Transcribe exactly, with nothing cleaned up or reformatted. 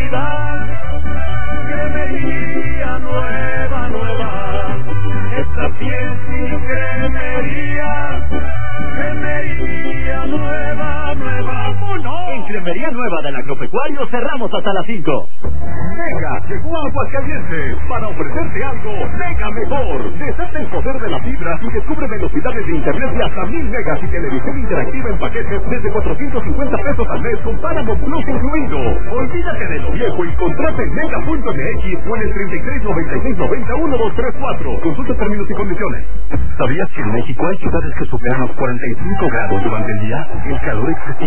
calidad. Cremería nueva, nueva, esta piel sin cremería. Cremería nueva, nueva, ¡vámonos! En Cremería Nueva del Agropecuario cerramos hasta las cinco. Mega llegó a Aguascalientes para ofrecerte algo mega mejor. Desata el poder de la fibra y descubre velocidades de internet de hasta mil megas y televisión interactiva en paquetes desde cuatrocientos cincuenta pesos al mes con Paramount Plus incluido. Olvídate de lo viejo y contrata en mega punto m x o en el treinta y tres noventa y seis noventa uno dos tres cuatro. Consulta términos y condiciones. ¿Sabías que en México hay ciudades que superan los cuarenta y cinco grados durante el día? El calor excesivo